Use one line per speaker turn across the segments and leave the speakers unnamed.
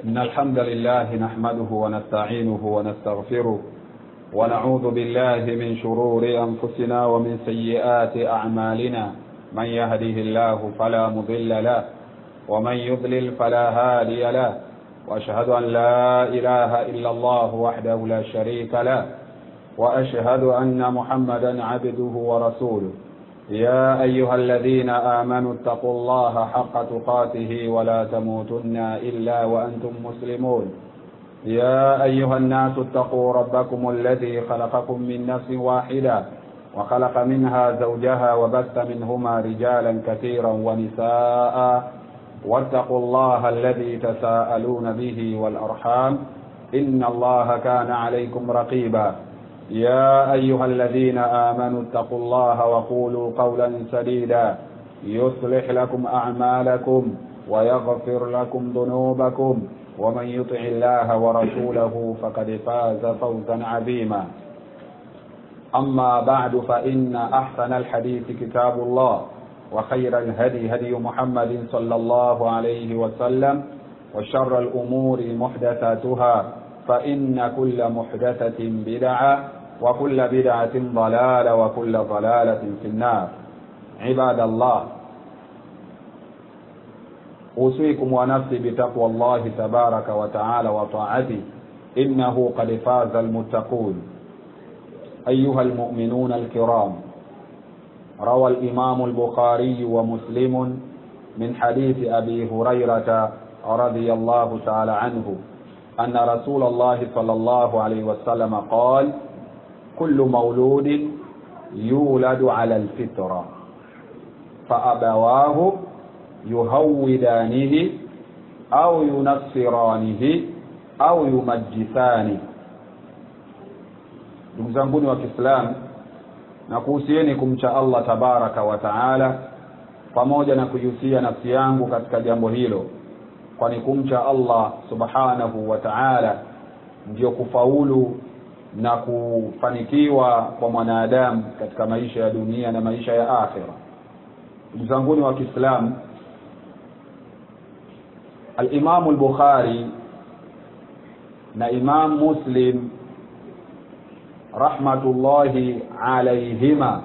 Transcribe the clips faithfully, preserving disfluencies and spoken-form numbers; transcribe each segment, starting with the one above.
إن الحمد لله نحمده ونستعينه ونستغفره ونعوذ بالله من شرور أنفسنا ومن سيئات أعمالنا. من يهده الله فلا مضل له ومن يضلل فلا هادي له، وأشهد أن لا إله إلا الله وحده لا شريك له، وأشهد أن محمدا عبده ورسوله. يا أيها الذين آمنوا اتقوا الله حق تقاته ولا تموتن إلا وأنتم مسلمون. يا أيها الناس اتقوا ربكم الذي خلقكم من نفس واحدة وخلق منها زوجها وبث منهما رجالا كثيرا ونساء، واتقوا الله الذي تساءلون به والأرحام إن الله كان عليكم رقيبا. يا أيها الذين آمنوا اتقوا الله وقولوا قولا سديدا يصلح لكم أعمالكم ويغفر لكم ذنوبكم، ومن يطع الله ورسوله فقد فاز فوزا عظيما. أما بعد، فإن أحسن الحديث كتاب الله، وخير الهدي هدي محمد صلى الله عليه وسلم، وشر الأمور محدثاتها، فإن كل محدثة بدعة وكل بدعة ضلالة وكل ضلالة في النار. عباد الله، أوصيكم ونفسي بتقوى الله تبارك وتعالى وطاعته، إنه قد فاز المتقون. أيها المؤمنون الكرام، روى الإمام البخاري ومسلم من حديث أبي هريرة رضي الله تعالى عنه أن رسول الله صلى الله عليه وسلم قال: كل مولود يولد على الفطرة فأبواه يهودانه أو ينصرانه أو يمجسانه. Ndugu zangu wa Kiislamu, na kuhusieni kumcha Allah tabaraka wa taala, pamoja na kuhusia nafsi yangu katika jambo hilo, kwani kumcha Allah subhanahu wa ta'ala ndio kufaulu na kufanikiwa kwa mwanadamu katika maisha ya dunia na maisha ya akhera. Ndugu zangu wa Kiislamu, al-Imam al-Bukhari na Imam Muslim rahmatullahi alayhima,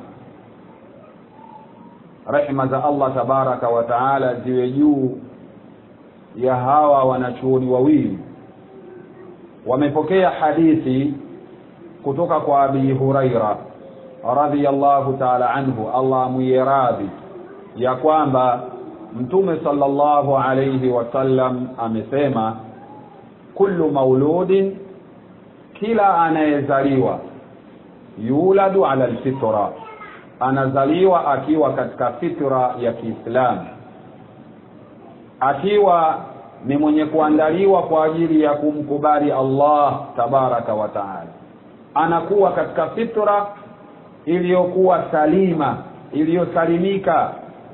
rehma za Allah tabaraka wa taala ziwe juu ya hawa wanachuoni wawili, wamepokea hadithi kutoka kwa Abi Huraira radhiyallahu ta'ala anhu, Allah muiradhi, ya kwamba Mtume sallallahu alayhi wasallam amesema: kullu mauludin, kila anayezaliwa, yuladu ala alfitra, anazaliwa akiwa katika fitra ya Kiislamu, akiwa ni mwenye kuandaliwa kwa ajili ya kumkubali Allah tabaraka wa taala, anakuwa katika fitra iliyokuwa salima, iliyosalimika.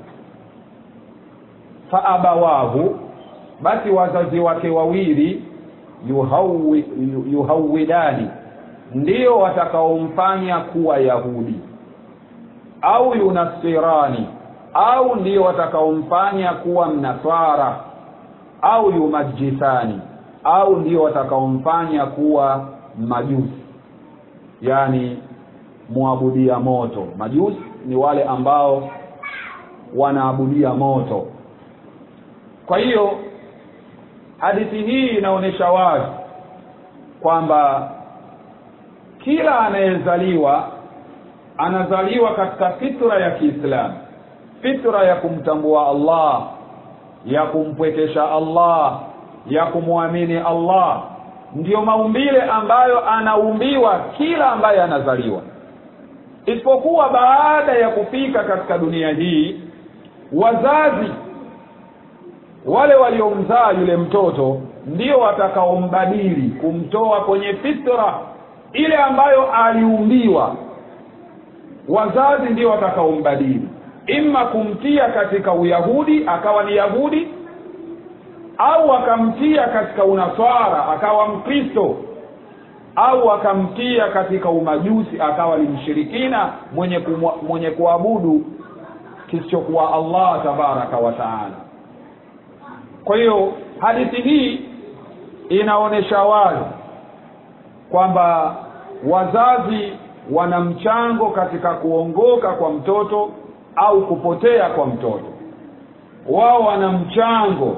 Fa abawahu, basi wazazi wake wawili, yuhawi yuhawidani, ndio watakaomfanya kuwa Yahudi, au yunasirani, au ndio watakaomfanya kuwa Mnasara, au yumajisani, au ndio watakaomfanya kuwa Majusi, yani muabudia moto. Majusi ni wale ambao wanaabudia moto. Kwa hiyo hadithi hii inaonyesha wazi kwamba kila anayezaliwa anazaliwa katika fitra ya Kiislamu, fitra ya kumtambua Allah, ya kumpwekesha Allah, ya kumwamini Allah. Ndiyo maumbile ambayo anaumbiwa kila ambaye anazaliwa, isipokuwa baada ya kufika katika dunia hii, wazazi wale waliomzaa yule mtoto ndio watakaombadili, kumtoa kwenye fitra ile ambayo aliumbiwa. Wazazi ndio watakaombadili, imma kumtia katika Uyahudi akawa ni Yahudi, au akamtia katika Unaswara akawa Mkristo, au akamtia katika Umajusi akawa ni mshirikina mwenye kumwa, mwenye kuabudu kisichokuwa Allah tabaraka wa taala. Kwa hiyo hadithi hii inaonesha wazi kwamba wazazi wana mchango katika kuongoka kwa mtoto au kupotea kwa mtoto. Wao wana mchango,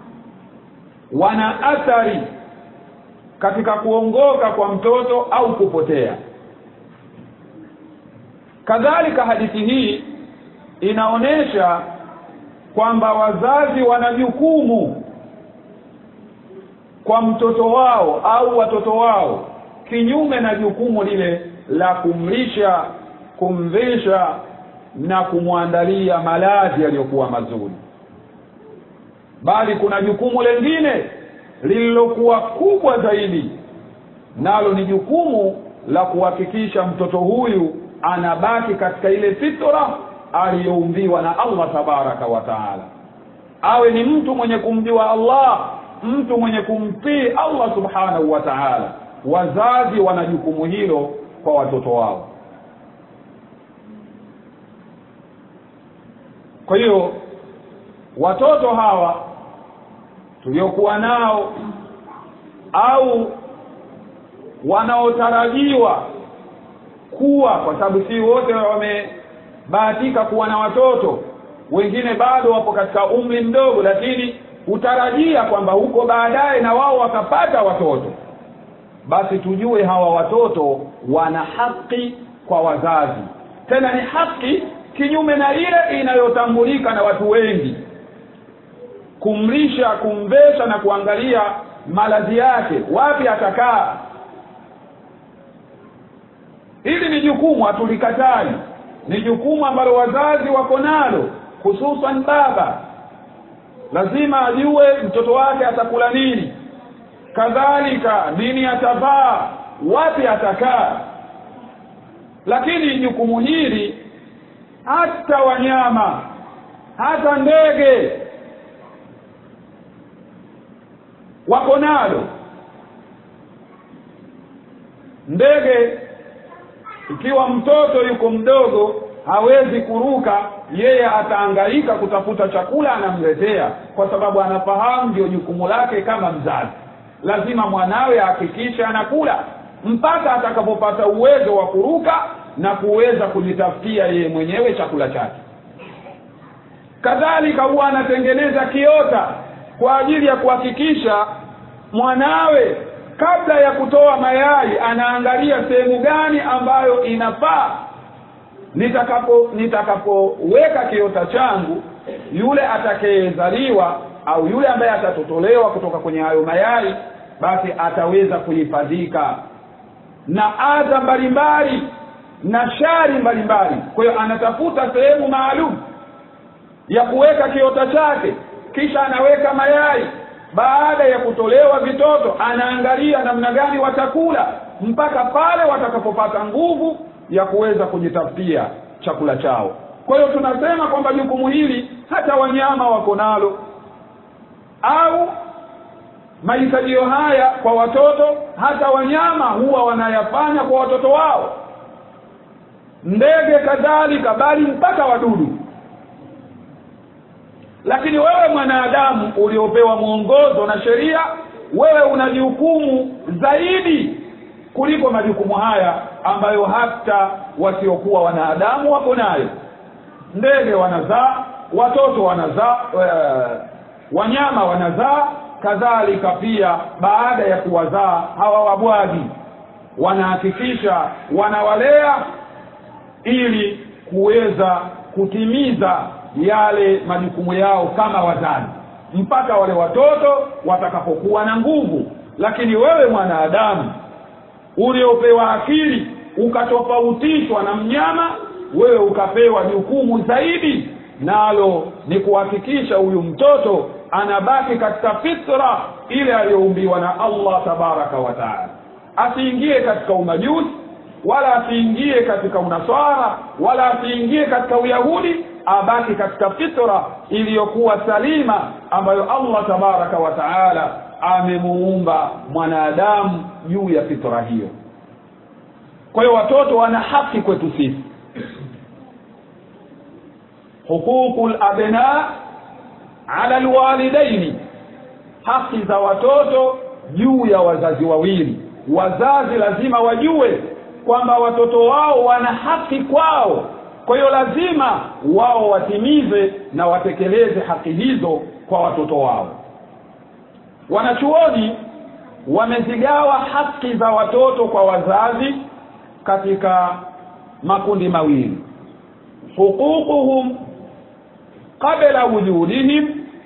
wana athari katika kuongoka kwa mtoto au kupotea. Kadhalika hadithi hii inaonesha kwamba wazazi wana jukumu kwa mtoto wao au watoto wao, kinyume na jukumu lile la kumlisha, kumvisha na kumwandalia malazi yaliyokuwa mazuri. Bali kuna jukumu lingine lililokuwa kubwa zaidi, nalo ni jukumu la kuhakikisha mtoto huyu anabaki katika ile fitra aliyoumbiwa na Allah tabaraka wa taala. Awe ni mtu mwenye kumjua Allah, mtu mwenye kumtii Allah subhanahu wa ta'ala. Wazazi wana jukumu hilo kwa watoto wao. Kwa hiyo watoto hawa tuliokuwa nao au wanaotarajiwa kuwa, kwa sababu si wote wamebahatika kuwa na watoto, wengine bado wapo katika umri mdogo, lakini utarajia kwamba huko baadaye na wao wakapata watoto, basi tujue hawa watoto wana haki kwa wazazi. Tena ni haki kinyume na ile inayotambulika na watu wengi, kumlisha, kumvesha na kuangalia malazi yake, wapi atakaa. Hili ni jukumu, hatulikatai, ni jukumu ambalo wazazi wako nalo, hususan baba. Lazima ajue mtoto wake atakula nini, kadhalika nini atavaa, wapi atakaa. Lakini jukumu hili hata wanyama, hata ndege wako nalo. Ndege ikiwa mtoto yuko mdogo hawezi kuruka, yeye atahangaika kutafuta chakula anamletea, kwa sababu anafahamu ndio jukumu lake kama mzazi. Lazima mwanawe ahakikishe anakula mpaka atakapopata uwezo wa kuruka na kuweza kujitafutia yeye mwenyewe chakula chake. Kadhalika huwa anatengeneza kiota kwa ajili ya kuhakikisha mwanawe kabla ya kutoa mayai anaangalia sehemu gani ambayo inafaa, nitakapo nitakapoweka kiota changu, yule atakayezaliwa au yule ambaye atatotolewa kutoka kwenye hayo mayai, basi ataweza kuhifadhika na adha mbalimbali na shari mbalimbali. Kwa hiyo anatafuta sehemu maalum ya kuweka kiota chake, kisha anaweka mayai. Baada ya kutolewa vitoto anaangalia namna gani watakula mpaka pale watakapopata nguvu ya kuweza kujitafutia chakula chao. Kwa hiyo tunasema kwamba jukumu hili hata wanyama wako nalo, au mahitaji haya kwa watoto hata wanyama huwa wanayafanya kwa watoto wao, ndege kadhalika, bali mpaka wadudu. Lakini wewe mwanadamu uliopewa mwongozo na sheria, wewe una jukumu zaidi kuliko majukumu haya ambayo hata wasiokuwa wanadamu wako nayo. Ndege wanazaa, watoto wanazaa, wanyama wanazaa, kadhalika pia baada ya kuwazaa hawa wabwagi wanahakikisha wanawalea ili kuweza kutimiza yale majukumu yao kama wazazi mpaka wale watoto watakapokuwa na nguvu. Lakini wewe mwanadamu uliopewa akili ukatofautishwa na mnyama, wewe ukapewa jukumu zaidi, nalo ni kuhakikisha huyu mtoto anabaki katika fitra ile aliyoumbiwa na Allah tabaraka wa taala. Asiingie katika umajusi, wala asiingie katika unaswara, wala asiingie katika uyahudi, abaki katika fitra iliyokuwa salima ambayo Allah tabaraka wa taala amemuumba mwanadamu juu ya fitra hiyo. Kwa hiyo watoto wana haki kwetu sisi. Huququl abna ala alwalidaini, haki za watoto juu ya wazazi wawili. Wazazi lazima wajue kwamba watoto wao wana haki kwao, kwa hiyo lazima wao watimize na watekeleze haki hizo kwa watoto wao. Wanachuoni wamezigawa haki za watoto kwa wazazi katika makundi mawili: huququhum qabla wujudihim,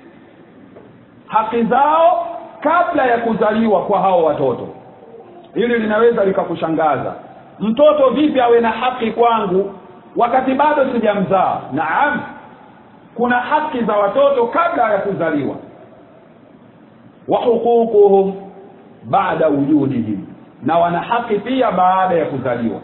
haki zao kabla ya kuzaliwa kwa hao watoto. Hili linaweza likakushangaza, mtoto vipi awe na haki kwangu wakati bado sijamzaa? Naam, kuna haki za watoto kabla ya kuzaliwa. Wa huququhum baada wujudihim, na wana haki pia baada ya kuzaliwa.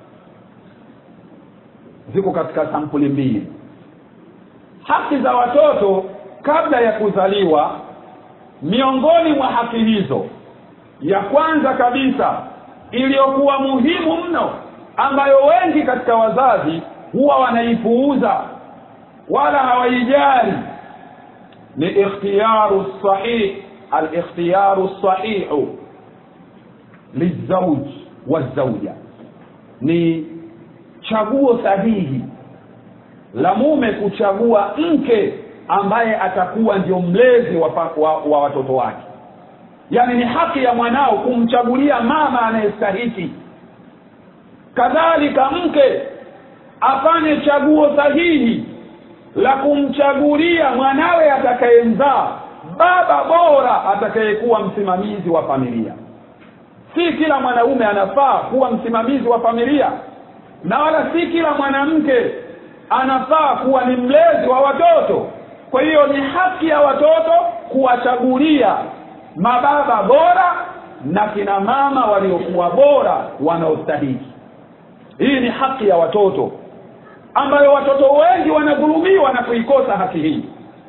Ziko katika sampuli mbili. Haki za watoto kabla ya kuzaliwa, miongoni mwa haki hizo, ya kwanza kabisa iliyokuwa muhimu mno, ambayo wengi katika wazazi huwa wanaipuuza wala hawaijali, ni ikhtiyaru sahih, al-ikhtiyaru sahihu lizawj wazawja, ni chaguo sahihi la mume kuchagua mke ambaye atakuwa ndio mlezi wa, wa, wa watoto wake. Yani ni haki ya mwanao kumchagulia mama anayestahili. Kadhalika mke afanye chaguo sahihi la kumchagulia mwanawe atakayemzaa baba bora atakayekuwa msimamizi wa familia. Si kila mwanaume anafaa kuwa msimamizi wa familia, na wala si kila mwanamke anafaa kuwa ni mlezi wa watoto. Kwa hiyo ni haki ya watoto kuwachagulia mababa bora na kina mama waliokuwa bora wanaostahili. Hii ni haki ya watoto ambayo watoto wengi wanadhulumiwa na kuikosa haki hii.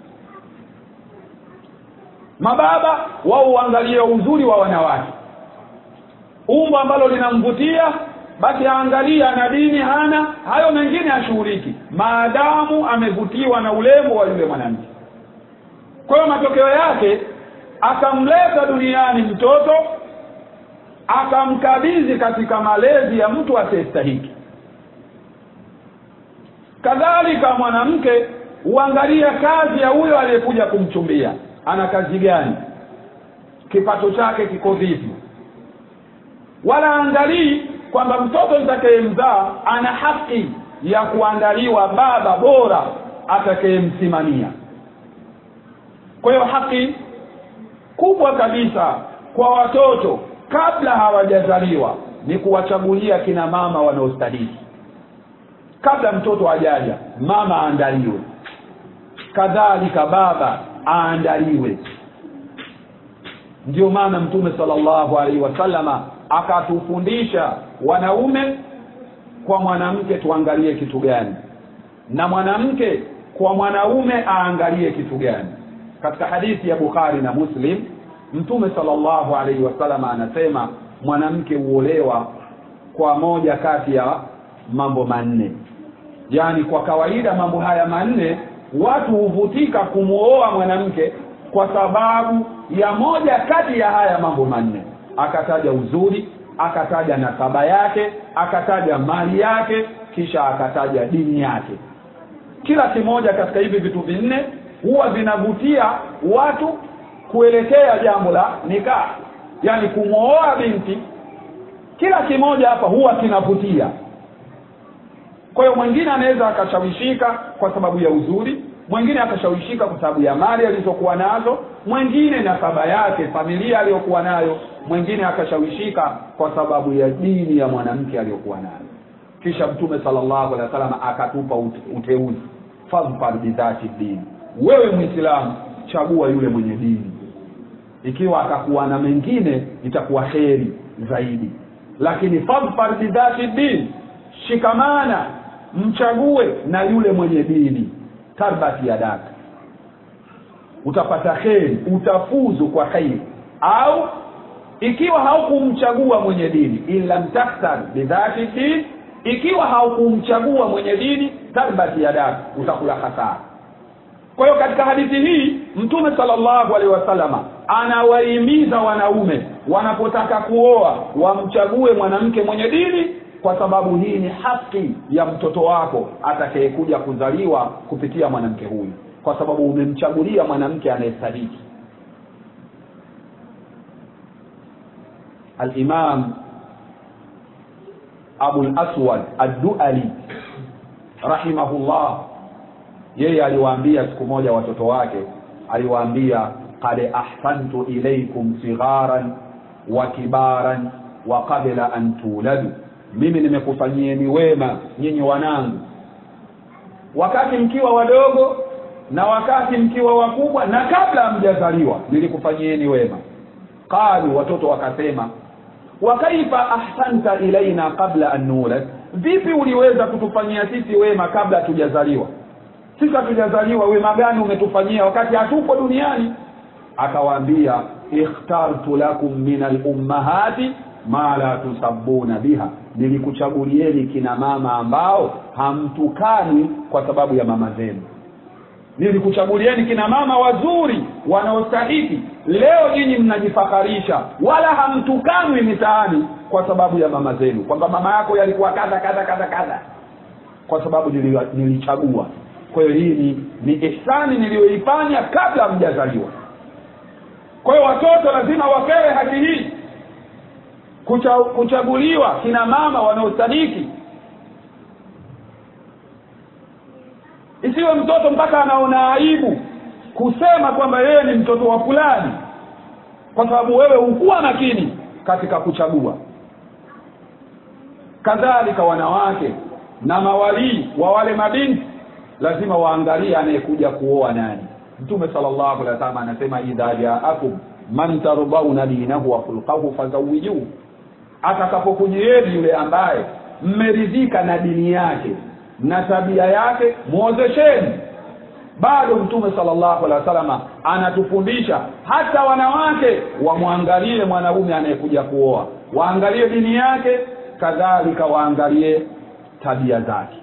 Mababa wao uangalie uzuri wa wanawake, umbo ambalo linamvutia basi aangalia na dini hana, hayo mengine ashughuliki, maadamu amevutiwa na urembo wa yule mwanamke. Kwa hiyo matokeo yake akamleta duniani mtoto, akamkabidhi katika malezi ya mtu asiyestahili. Kadhalika mwanamke uangalia kazi ya huyo aliyekuja kumchumbia, ana kazi gani, kipato chake kiko vipi, wala angalii kwamba mtoto nitakayemzaa ana haki ya kuandaliwa baba bora atakayemsimamia. Kwa hiyo haki kubwa kabisa kwa watoto kabla hawajazaliwa ni kuwachagulia kina mama wanaostahili. Kabla mtoto hajaja, mama aandaliwe, kadhalika baba aandaliwe. Ndio maana Mtume sallallahu alaihi wasallama akatufundisha wanaume kwa mwanamke tuangalie kitu gani, na mwanamke kwa mwanaume aangalie kitu gani. Katika hadithi ya Bukhari na Muslim, Mtume sallallahu alaihi wasallama anasema mwanamke huolewa kwa moja kati ya mambo manne. Yani kwa kawaida mambo haya manne watu huvutika kumuoa mwanamke kwa sababu ya moja kati ya haya mambo manne. Akataja uzuri, akataja nasaba yake, akataja mali yake, kisha akataja dini yake. Kila kimoja katika hivi vitu vinne huwa vinavutia watu kuelekea jambo la nikah, yani kumuoa binti. Kila kimoja hapa huwa kinavutia. Kwa hiyo mwingine anaweza akashawishika kwa sababu ya uzuri, mwingine akashawishika kwa sababu ya mali alizokuwa nazo, mwingine nasaba yake, familia aliyokuwa nayo, mwingine akashawishika kwa sababu ya dini ya mwanamke aliyokuwa nayo. Kisha Mtume sallallahu alaihi wasallam akatupa uteuzi, fadhfar bidhati dini, wewe Muislamu chagua yule mwenye dini. Ikiwa atakuwa na mengine itakuwa kheri zaidi, lakini fadhfar bidhati dini, shikamana mchague na yule mwenye dini, tarbati yadaka, utapata kheri, utafuzu kwa kheri. Au ikiwa haukumchagua mwenye dini, illa mtaktar bidhati dini, ikiwa haukumchagua mwenye dini, tarbati yadaka, utakula hasara. Kwa hiyo katika hadithi hii Mtume sallallahu alaihi wasallama anawahimiza wanaume wanapotaka kuoa wamchague mwanamke mwenye dini, kwa sababu hii ni haki ya mtoto wako atakayekuja kuzaliwa kupitia mwanamke huyu, kwa sababu umemchagulia mwanamke anayestahili. Al-Imam Abu al-Aswad ad-Du'ali rahimahullah, yeye aliwaambia siku moja watoto wake, aliwaambia qad ahsantu ilaykum sigharan wa kibaran wa qabla an tuladu, mimi nimekufanyieni wema nyinyi wanangu wakati mkiwa wadogo na wakati mkiwa wakubwa na kabla mjazaliwa nilikufanyieni wema. Qalu, watoto wakasema, wa kaifa ahsanta ilaina qabla an nulad, vipi uliweza kutufanyia sisi wema kabla tujazaliwa? Sisi tujazaliwa, wema gani umetufanyia wakati hatupo duniani? Akawaambia, ikhtartu lakum min al-ummahati ma la tusabbuna biha, nilikuchagulieni kina mama ambao hamtukani kwa sababu ya mama zenu. Nilikuchagulieni kina mama wazuri wanaostahili. Leo nyinyi mnajifakarisha wala hamtukanwi mitaani kwa sababu ya mama zenu, kwamba mama yako yalikuwa kadha kadha kadha kadha, kwa sababu nilichagua. Kwa hiyo hii ni, ni ihsani niliyoifanya kabla mjazaliwa. Kwa hiyo watoto lazima wapewe haki hii, Kucha, kuchaguliwa kina mama wanaostahili. Isiwe mtoto mpaka anaona aibu kusema kwamba yeye ni mtoto wa fulani, kwa sababu wewe hukuwa makini katika kuchagua. Kadhalika wanawake na mawali wa wale mabinti lazima waangalie anayekuja kuoa nani. Mtume sallallahu alaihi wasallam anasema, idha ja'akum man tarbawna dinahu wa khulquhu fazawwijuhu, atakapokujieni yule ambaye mmeridhika na dini yake na tabia yake, muozesheni. Bado Mtume sallallahu alaihi wasallam anatufundisha hata wanawake wamwangalie mwanaume anayekuja kuoa, waangalie dini yake, kadhalika waangalie tabia zake.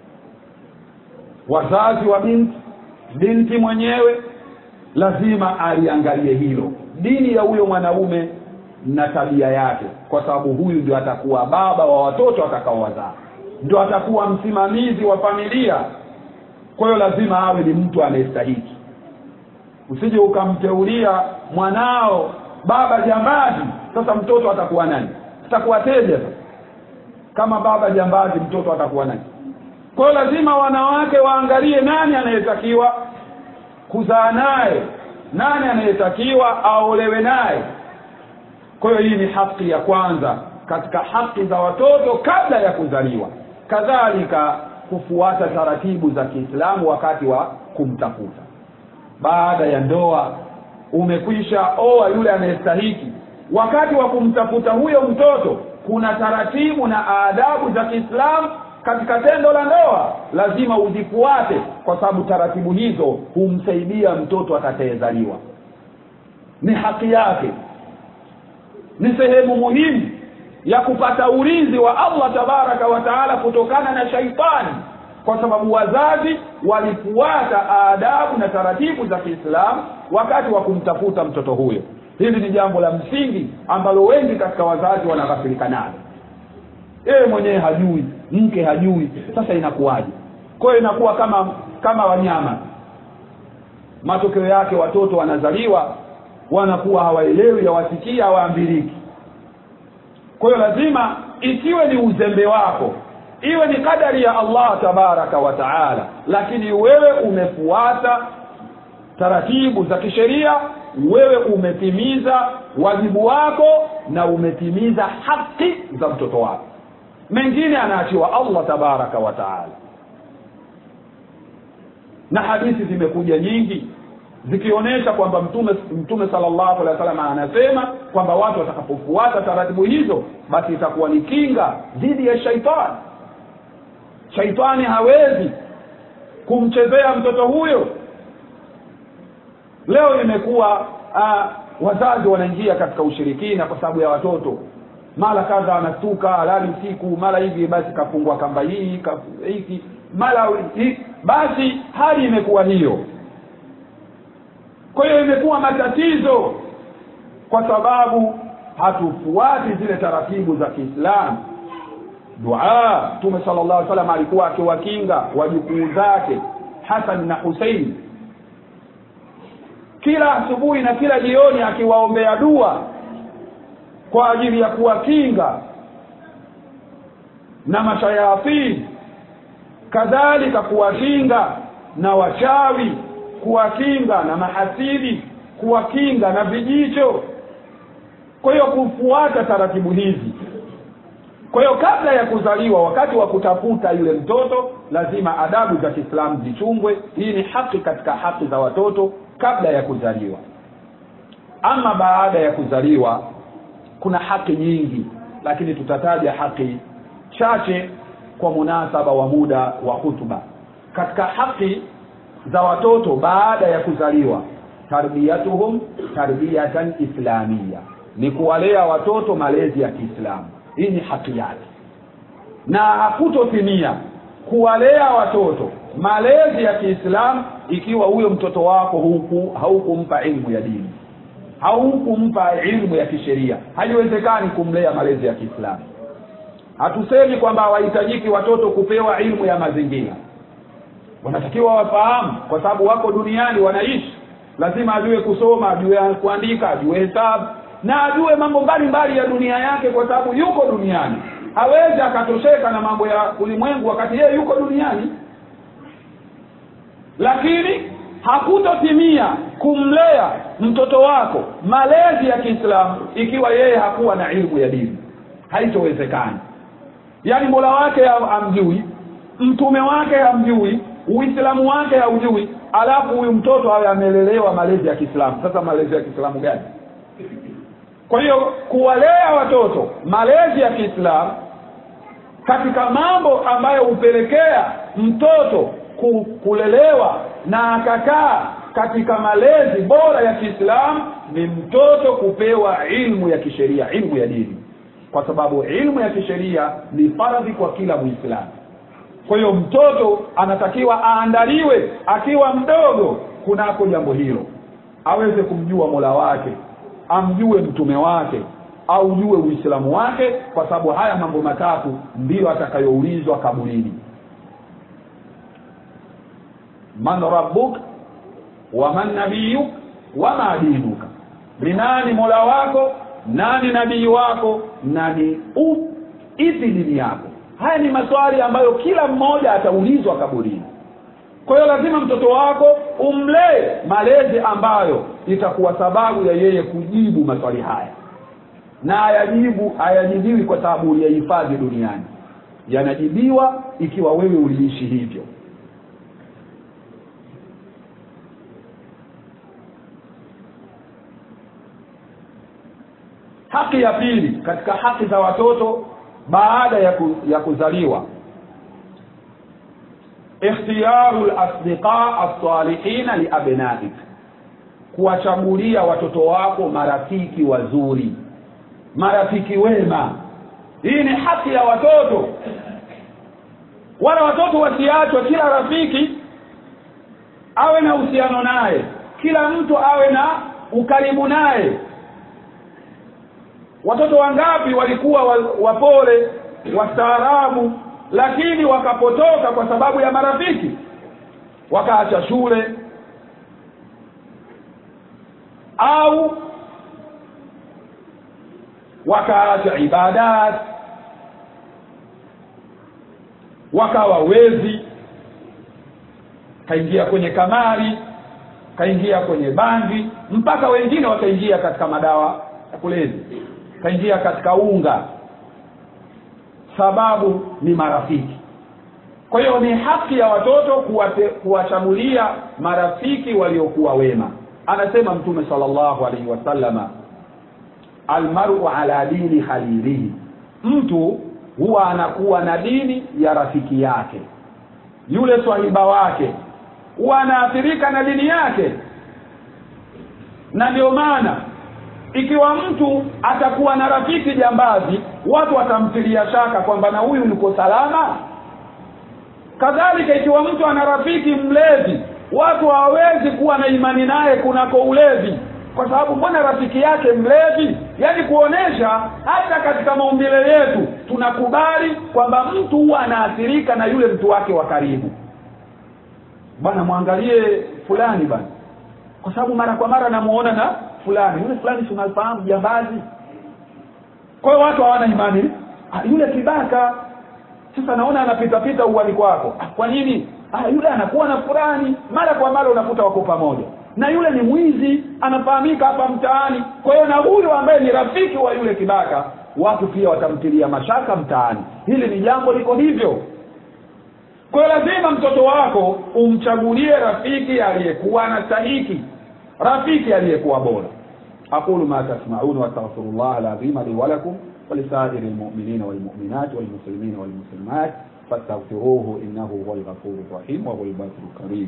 Wazazi wa binti binti mwenyewe lazima aliangalie hilo, dini ya huyo mwanaume na tabia yake, kwa sababu huyu ndio atakuwa baba wa watoto atakaowazaa, ndio atakuwa msimamizi wa familia. Kwa hiyo lazima awe ni mtu anayestahili. Usije ukamteulia mwanao baba jambazi, sasa mtoto atakuwa nani? Atakuwa teja. Kama baba jambazi, mtoto atakuwa nani? Kwa hiyo lazima wanawake waangalie nani anayetakiwa kuzaa naye, nani anayetakiwa aolewe naye. Kwa hiyo hii ni haki ya kwanza katika haki za watoto kabla ya kuzaliwa. Kadhalika kufuata taratibu za Kiislamu wakati wa kumtafuta. Baada ya ndoa umekwisha oa yule anayestahili, wakati wa kumtafuta huyo mtoto kuna taratibu na adabu za Kiislamu katika tendo la ndoa, lazima uzifuate, kwa sababu taratibu hizo humsaidia mtoto atakayezaliwa. Ni haki yake, ni sehemu muhimu ya kupata ulinzi wa Allah tabaraka wa taala kutokana na shaitani, kwa sababu wazazi walifuata adabu na taratibu za Kiislamu wakati wa kumtafuta mtoto huyo. Hili ni jambo la msingi ambalo wengi katika wazazi wanaghafilika nalo. Yeye mwenyewe hajui, mke hajui, sasa inakuwaje? Kwa hiyo inakuwa kama kama wanyama. Matokeo yake watoto wanazaliwa wanakuwa hawaelewi, hawasikia, hawaambiliki. Kwa hiyo lazima isiwe ni uzembe wako, iwe ni kadari ya Allah tabaraka wa taala, lakini wewe umefuata taratibu za kisheria, wewe umetimiza wajibu wako na umetimiza haki za mtoto wako. Mengine anaachiwa Allah tabaraka wa taala. Na hadithi zimekuja nyingi zikionyesha kwamba mtume mtume sallallahu alaihi wasallam anasema kwamba watu watakapofuata taratibu hizo, basi itakuwa ni kinga dhidi ya shaitani. Shaitani hawezi kumchezea mtoto huyo. Leo imekuwa uh, wazazi wanaingia katika ushirikina kwa sababu ya watoto. Mara kadha anastuka halali usiku, mara hivi basi kafungwa kamba hii hiki, mara hii, basi hali imekuwa hiyo. Kwa hiyo imekuwa matatizo
kwa sababu hatufuati zile taratibu za Kiislamu. Dua, Mtume sallallahu alaihi wasallam alikuwa akiwakinga wajukuu zake Hassan na Hussein kila asubuhi na kila jioni, akiwaombea dua kwa ajili ya kuwakinga na mashayatini, kadhalika kuwakinga na wachawi, kuwakinga na mahasidi, kuwakinga na vijicho. Kwa hiyo kufuata taratibu hizi. Kwa hiyo kabla ya kuzaliwa, wakati wa kutafuta yule mtoto, lazima adabu za Kiislamu zichungwe. Hii ni haki katika haki za watoto kabla ya kuzaliwa. Ama baada ya kuzaliwa kuna haki nyingi, lakini tutataja haki chache kwa munasaba wa muda wa hutuba. Katika haki za watoto baada ya kuzaliwa, tarbiyatuhum tarbiyatan islamia, ni kuwalea watoto malezi ya Kiislamu. Hii ni haki yake, na hakutotimia kuwalea watoto malezi ya Kiislamu ikiwa huyo mtoto wako huku haukumpa ilmu ya dini, haukumpa ilmu ya kisheria. Haiwezekani kumlea malezi ya Kiislamu. Hatusemi kwamba hawahitajiki watoto kupewa ilmu ya mazingira, wanatakiwa wafahamu, kwa sababu wako duniani wanaishi, lazima ajue kusoma, ajue kuandika, ajue hesabu, na ajue mambo mbalimbali ya dunia yake, kwa sababu yuko duniani. Hawezi akatosheka na mambo ya ulimwengu wakati yeye yuko duniani. Lakini hakutotimia kumlea mtoto wako malezi ya Kiislamu ikiwa yeye hakuwa na ilmu ya dini. Haitowezekana. Yaani Mola wake hamjui, mtume wake hamjui, Uislamu wake haujui, alafu huyu mtoto awe amelelewa malezi ya Kiislamu. Sasa malezi ya Kiislamu gani? Kwa hiyo kuwalea watoto malezi ya Kiislamu katika mambo ambayo hupelekea mtoto kulelewa na akakaa katika malezi bora ya Kiislamu ni mtoto kupewa ilmu ya kisheria, ilmu ya dini, kwa sababu ilmu ya kisheria ni faradhi kwa kila Muislamu. Kwa hiyo mtoto anatakiwa aandaliwe akiwa mdogo kunako jambo hilo, aweze kumjua Mola wake, amjue mtume wake, aujue Uislamu wake, kwa sababu haya mambo matatu ndiyo atakayoulizwa kaburini. Man rabbuk wa man nabiyuk wa ma dinuka, ni nani Mola wako, nani nabii wako, nani ipi dini yako. Haya ni maswali ambayo kila mmoja ataulizwa kaburini. Kwa hiyo lazima mtoto wako umlee malezi ambayo itakuwa sababu ya yeye kujibu maswali haya, na hayajibu hayajibiwi kwa sababu uliyahifadhi duniani, yanajibiwa ikiwa wewe uliishi hivyo. Haki ya pili katika haki za watoto baada ya, ku, ya kuzaliwa, ikhtiyarul asdiqa as-salihin li abnaik, kuwachagulia watoto wako marafiki wazuri, marafiki wema. Hii ni haki ya watoto. Wala watoto wasiachwe, kila rafiki awe na uhusiano naye, kila mtu awe na ukaribu naye. Watoto wangapi walikuwa wapole, wastaarabu, lakini wakapotoka kwa sababu ya marafiki, wakaacha shule au wakaacha ibadat, wakawa wezi, kaingia kwenye kamari, kaingia kwenye bangi, mpaka wengine wakaingia katika madawa ya kulevya, kaingia katika unga. Sababu ni marafiki. Kwa hiyo ni haki ya watoto kuwachagulia marafiki waliokuwa wema. Anasema Mtume sallallahu alaihi wasallama, almar'u ala dini khalilihi, mtu huwa anakuwa na dini ya rafiki yake, yule swahiba wake huwa anaathirika na dini yake. Na ndio maana ikiwa mtu atakuwa na rafiki jambazi, watu watamtilia shaka kwamba na huyu yuko salama. Kadhalika ikiwa mtu ana rafiki mlevi, watu hawawezi kuwa na imani naye kunako ulevi, kwa sababu mbona rafiki yake mlevi? Yaani kuonesha hata katika maumbile yetu tunakubali kwamba mtu huwa anaathirika na yule mtu wake wa karibu. Bwana muangalie fulani bwana, kwa sababu mara kwa mara namuona na fulani, yule fulani tunafahamu jambazi. Kwa hiyo watu hawana imani, ah, yule kibaka sasa naona anapita pita uwani kwako. Ah, kwa nini? Ah, yule anakuwa na fulani, mara kwa mara unakuta wako pamoja. Na yule ni mwizi, anafahamika hapa mtaani. Kwa hiyo na huyo ambaye ni rafiki wa yule kibaka, watu pia watamtilia mashaka mtaani. Hili ni jambo liko hivyo. Kwa hiyo lazima mtoto wako umchagulie rafiki aliyekuwa na stahiki, rafiki aliyekuwa bora. Aqulu ma tasma'un wa astaghfirullah al-azim li wa lakum wa li sa'iril mu'minina wal mu'minat wal muslimina wal muslimat fastaghfiruhu innahu huwal ghafurur rahim wa huwal barrul karim.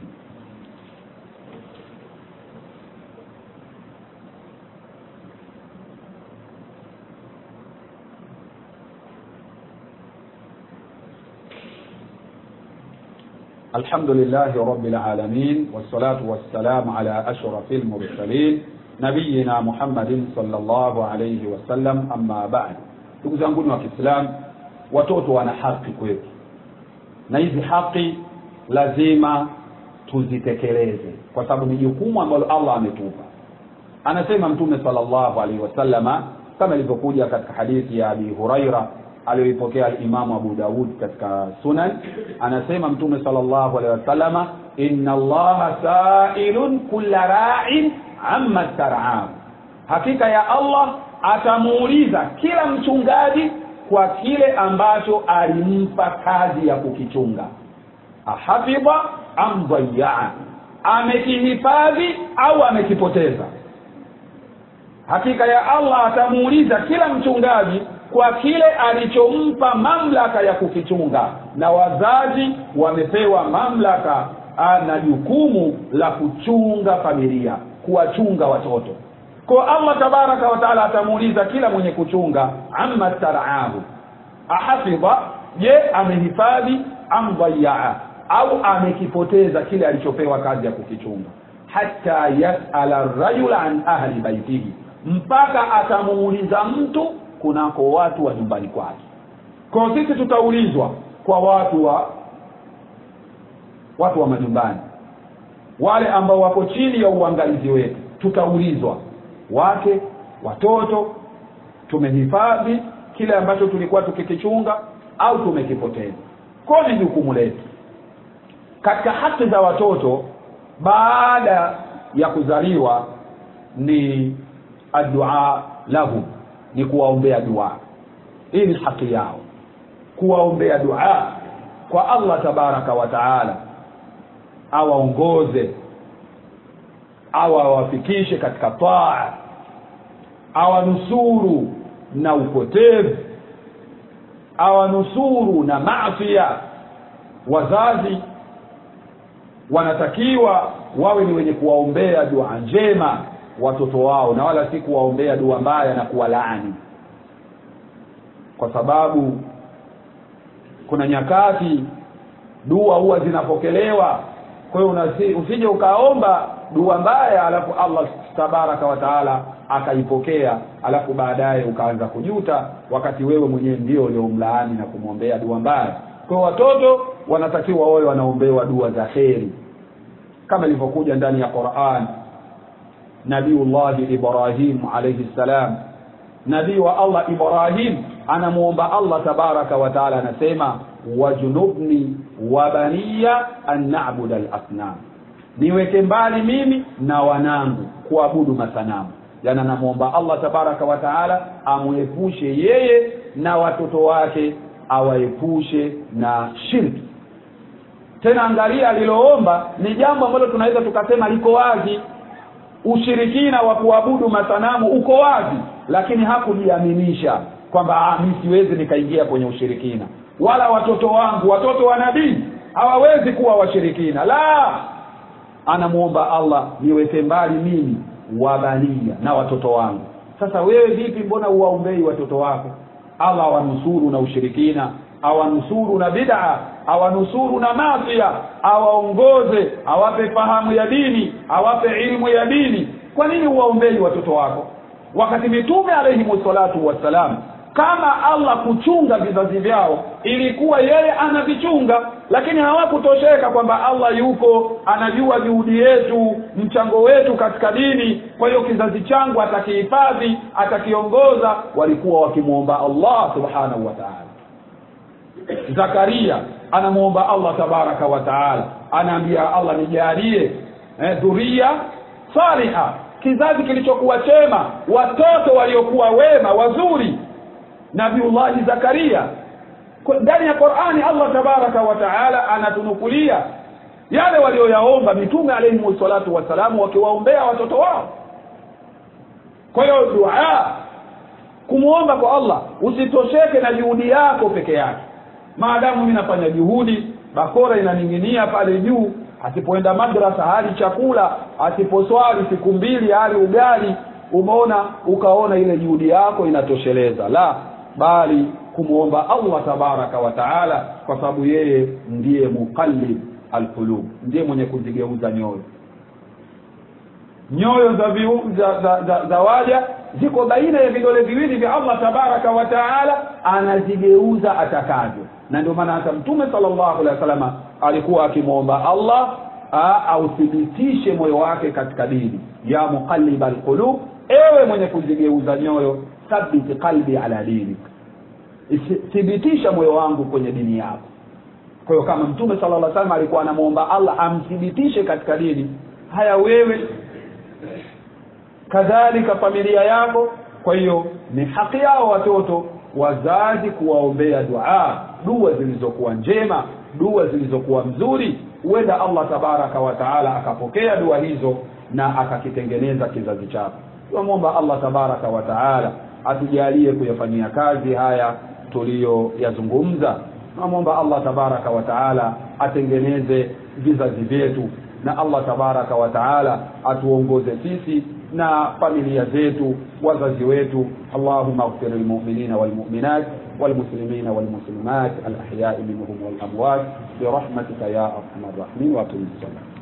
الحمد لله رب العالمين والصلاة والسلام على أشرف المرسلين نبينا محمد صلى الله عليه وسلم. أما بعد, ndugu zangu wa Kiislamu, watoto wana haki kwetu, na hizi haki lazima tuzitekeleze kwa sababu ni jukumu ambalo Allah ametupa. Anasema Mtume sallallahu alaihi wasallama kama ilivyokuja katika hadithi ya Abi Huraira aliyopokea al-Imam Abu Daud katika Sunan, anasema Mtume sallallahu alaihi wasallama, inna Allaha sa'ilun kulla ra'in amma tar'am, hakika ya Allah atamuuliza kila mchungaji kwa kile ambacho alimpa kazi ya kukichunga. Ahafidha am dhayya, amekihifadhi au amekipoteza. Hakika ya Allah atamuuliza kila mchungaji kwa kile alichompa mamlaka ya kukichunga, na wazazi wamepewa mamlaka na jukumu la kuchunga familia, kuwachunga watoto. Kwa Allah tabaraka wa taala atamuuliza kila mwenye kuchunga, amma tar'ahu, ahafidha, je amehifadhi, am dhayya, au amekipoteza kile alichopewa kazi ya kukichunga. Hatta yas'ala ar-rajul an ahli baitihi, mpaka atamuuliza mtu kunako watu wa nyumbani kwake. Kwa sisi tutaulizwa kwa watu wa watu wa majumbani, wale ambao wako chini ya uangalizi wetu. Tutaulizwa wake, watoto, tumehifadhi kile ambacho tulikuwa tukikichunga au tumekipoteza. Kwa ni jukumu letu. Katika haki za watoto baada ya kuzaliwa ni addu'a lahu, ni kuwaombea dua. Hii ni haki yao, kuwaombea dua kwa Allah tabaraka wa taala awaongoze, awawafikishe katika taa, awanusuru na upotevu, awanusuru na maasiya. Wazazi wanatakiwa wawe ni wenye kuwaombea dua njema watoto wao, na wala si kuwaombea dua mbaya na kuwalaani, kwa sababu kuna nyakati dua huwa zinapokelewa. Kwa hiyo usije ukaomba dua mbaya alafu Allah tabaraka wa taala akaipokea, alafu baadaye ukaanza kujuta wakati wewe mwenyewe ndio uliomlaani na kumwombea dua mbaya. Kwa watoto wanatakiwa wao wanaombewa dua za kheri kama ilivyokuja ndani ya Qur'an. Nabiullah Ibrahim alayhi salam, nabii wa Allah Ibrahim, anamuomba Allah tabaraka wa taala, anasema wajunubni wa baniya an na'budu al-asnam, niweke mbali mimi na wanangu kuabudu masanamu. Yana anamuomba Allah tabaraka wa taala amuepushe yeye na watoto wake, awaepushe na shirki. Tena angalia aliloomba ni jambo ambalo tunaweza tukasema liko wazi. Ushirikina wa kuabudu masanamu uko wazi, lakini hakujiaminisha kwamba ah, mimi siwezi nikaingia kwenye ushirikina, wala watoto wangu, watoto wa nabii hawawezi kuwa washirikina. La, anamuomba Allah niweke mbali mimi wabania na watoto wangu. Sasa wewe vipi, mbona uwaombei watoto wako Allah awanusuru na ushirikina, awanusuru na bid'a, awanusuru na maasiya, awaongoze, awape fahamu ya dini, awape ilmu ya dini, Kwa nini uwaombei watoto wako? Wakati mitume alayhi salatu wassalam, kama Allah kuchunga vizazi vyao ilikuwa yeye anavichunga, lakini hawakutosheka kwamba Allah yuko anajua juhudi yetu, mchango wetu katika dini, kwa hiyo kizazi changu atakihifadhi, atakiongoza. Walikuwa wakimuomba Allah subhanahu wa ta'ala. Zakaria anamuomba Allah tabaraka wa ta'ala, anaambia Allah nijalie eh, dhuria saliha, kizazi kilichokuwa chema, watoto waliokuwa wema wazuri. Nabiullah Zakaria, ndani ya Qur'ani Allah tabaraka wa ta'ala anatunukulia yale walioyaomba mitume alayhi salatu wasalamu wakiwaombea watoto wao. Kwa hiyo dua, kumuomba kwa Allah, usitosheke na juhudi yako peke yake. Maadamu mimi nafanya juhudi, bakora inaninginia pale juu, asipoenda madrasa hali chakula, asiposwali siku mbili hali ugali, umeona ukaona ile juhudi yako inatosheleza. La, bali kumuomba Allah tabaraka wa taala, kwa sababu yeye ndiye muqallib alqulub, ndiye mwenye kuzigeuza nyoyo. Nyoyo za za, za, za, za waja ziko baina ya vidole viwili vya Allah tabaraka wa taala, anazigeuza atakavyo. Na ndio maana hata Mtume sallallahu alaihi wasallam alikuwa akimuomba Allah authibitishe moyo wake katika dini. Ya muqallibal qulub, ewe mwenye kuzigeuza nyoyo, thabiti qalbi ala dinik, thibitisha moyo wangu kwenye dini yako. Kwa hiyo kama Mtume sallallahu alaihi wasallam alikuwa anamuomba Allah amthibitishe katika dini, haya wewe kadhalika familia yako. Kwa hiyo ni haki yao watoto wazazi kuwaombea dua, dua zilizokuwa njema, dua zilizokuwa nzuri. Huenda Allah tabaraka wa taala akapokea dua hizo na akakitengeneza kizazi chako. Tuomba Allah tabaraka wa taala atujalie kuyafanyia kazi haya tuliyoyazungumza. Tuomba Allah tabaraka wa taala atengeneze vizazi vyetu, na Allah tabaraka wa taala atuongoze sisi na familia zetu, wazazi wetu. Allahumma ighfir lil mu'minina wal mu'minat wal muslimina wal muslimat al ahya'i minhum wal amwat bi rahmatika ya arhamar rahimin wa aqim as-salat.